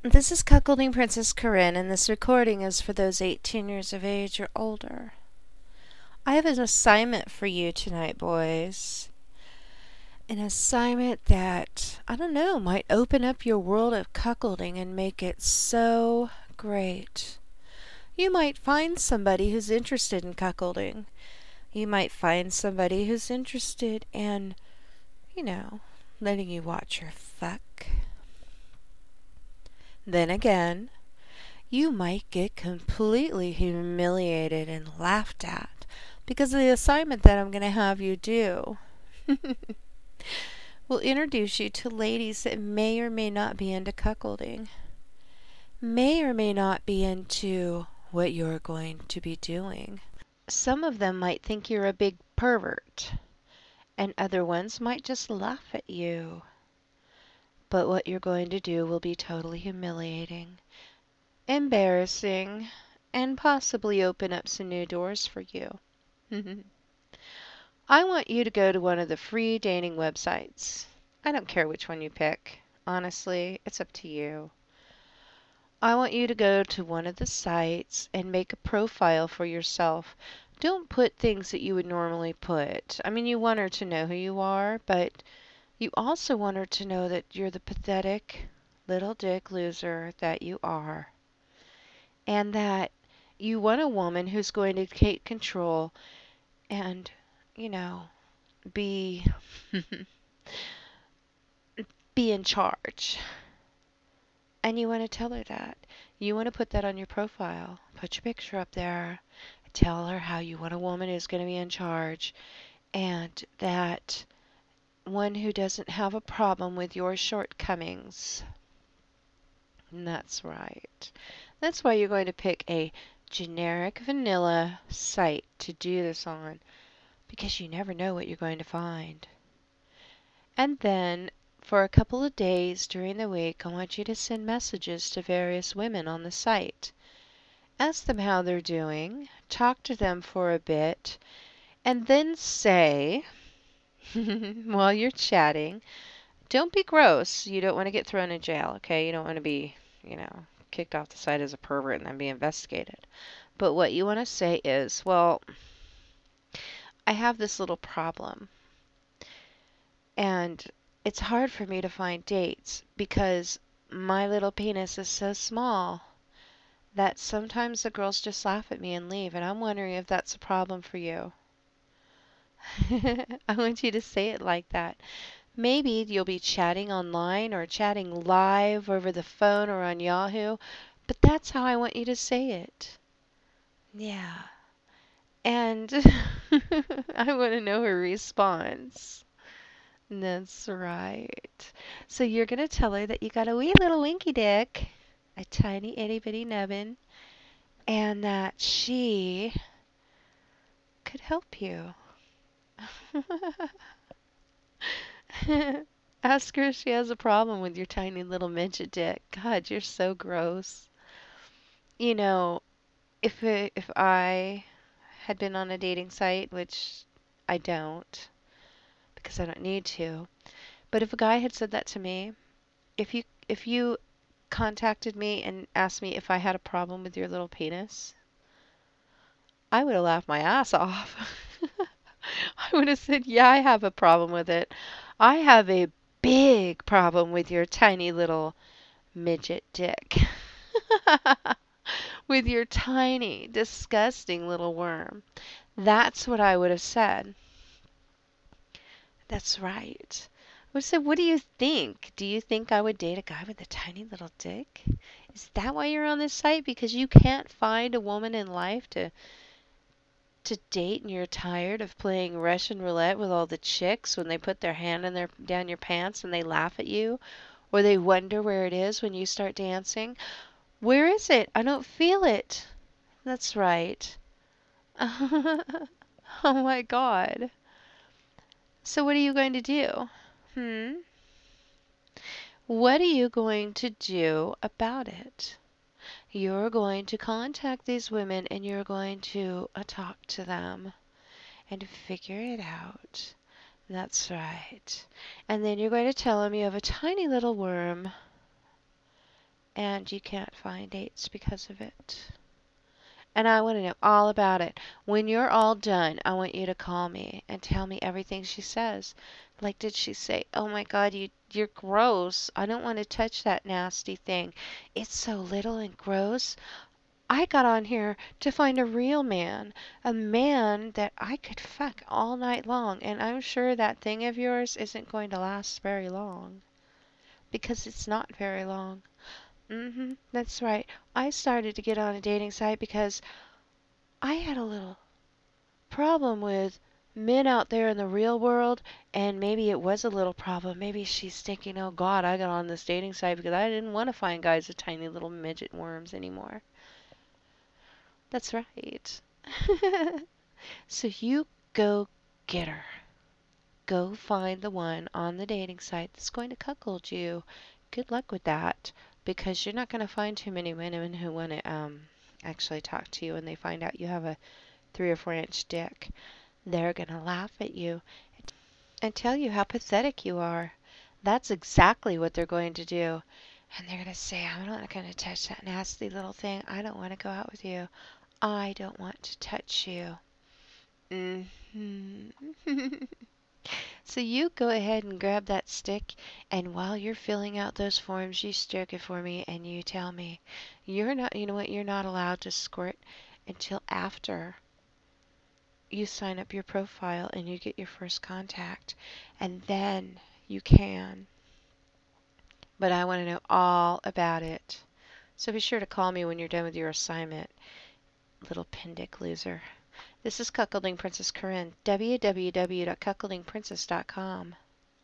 This is Cuckolding Princess Corinne, and this recording is for those 18 years of age or older. I have an assignment for you tonight, boys. An assignment that, I don't know, might open up your world of cuckolding and make it so great. You might find somebody who's interested in cuckolding. You might find somebody who's interested in, letting you watch her fuck. Then again, you might get completely humiliated and laughed at because of the assignment that I'm going to have you do. We'll introduce you to ladies that may or may not be into cuckolding, may or may not be into what you're going to be doing. Some of them might think you're a big pervert, and other ones might just laugh at you. But what you're going to do will be totally humiliating, embarrassing, and possibly open up some new doors for you. I want you to go to one of the free dating websites. I don't care which one you pick. Honestly, it's up to you. I want you to go to one of the sites and make a profile for yourself. Don't put things that you would normally put. I mean, you want her to know who you are, but you also want her to know that you're the pathetic little dick loser that you are. And that you want a woman who's going to take control and, be be in charge. And you want to tell her that. You want to put that on your profile. Put your picture up there. Tell her how you want a woman who's going to be in charge and that one who doesn't have a problem with your shortcomings. And that's right. That's why you're going to pick a generic vanilla site to do this on, because you never know what you're going to find. And then for a couple of days during the week, I want you to send messages to various women on the site. Ask them how they're doing, talk to them for a bit, and then say, while you're chatting, don't be gross. You don't want to get thrown in jail, okay? You don't want to be, kicked off the site as a pervert and then be investigated. But what you want to say is, well, I have this little problem, and it's hard for me to find dates because my little penis is so small that sometimes the girls just laugh at me and leave, and I'm wondering if that's a problem for you. I want you to say it like that. Maybe you'll be chatting online or chatting live over the phone or on Yahoo, but that's how I want you to say it. Yeah. And I want to know her response. That's right. So you're going to tell her that you got a wee little winky dick, a tiny itty bitty nubbin, and that she could help you. Ask her if she has a problem with your tiny little midget dick. God, you're so gross. You know, if I had been on a dating site, which I don't, because I don't need to, but if a guy had said that to me, if you contacted me and asked me if I had a problem with your little penis, I would have laughed my ass off. I would have said, yeah, I have a problem with it. I have a big problem with your tiny little midget dick. With your tiny, disgusting little worm. That's what I would have said. That's right. I would have said, what do you think? Do you think I would date a guy with a tiny little dick? Is that why you're on this site? Because you can't find a woman in life to date and you're tired of playing Russian roulette with all the chicks when they put their hand in down your pants and they laugh at you, or they wonder where it is when you start dancing? Where is it? I don't feel it. That's right. Oh my God. So what are you going to do? What are you going to do about it? You're going to contact these women and you're going to talk to them and figure it out. That's right. And then you're going to tell them you have a tiny little worm and you can't find dates because of it. And I want to know all about it. When you're all done, I want you to call me and tell me everything she says. Like, did she say, "Oh my God, you're gross. I don't want to touch that nasty thing. It's so little and gross. I got on here to find a man that I could fuck all night long, and I'm sure that thing of yours isn't going to last very long." Because it's not very long. That's right. I started to get on a dating site because I had a little problem with men out there in the real world, and maybe it was a little problem. Maybe she's thinking, "Oh God, I got on this dating site because I didn't want to find guys with tiny little midget worms anymore." That's right. So you go get her. Go find the one on the dating site that's going to cuckold you. Good luck with that, because you're not going to find too many women who want to actually talk to you when they find out you have a 3 or 4 inch dick. They're going to laugh at you and tell you how pathetic you are. That's exactly what they're going to do. And they're going to say, "I'm not going to touch that nasty little thing. I don't want to go out with you. I don't want to touch you." Hmm So you go ahead and grab that stick, and while you're filling out those forms, you stroke it for me and you tell me. You're not, you know what, you're not allowed to squirt until after you sign up your profile and you get your first contact. And then you can. But I want to know all about it. So be sure to call me when you're done with your assignment, little pindick loser. This is Cuckolding Princess Corinne, www.cuckoldingprincess.com.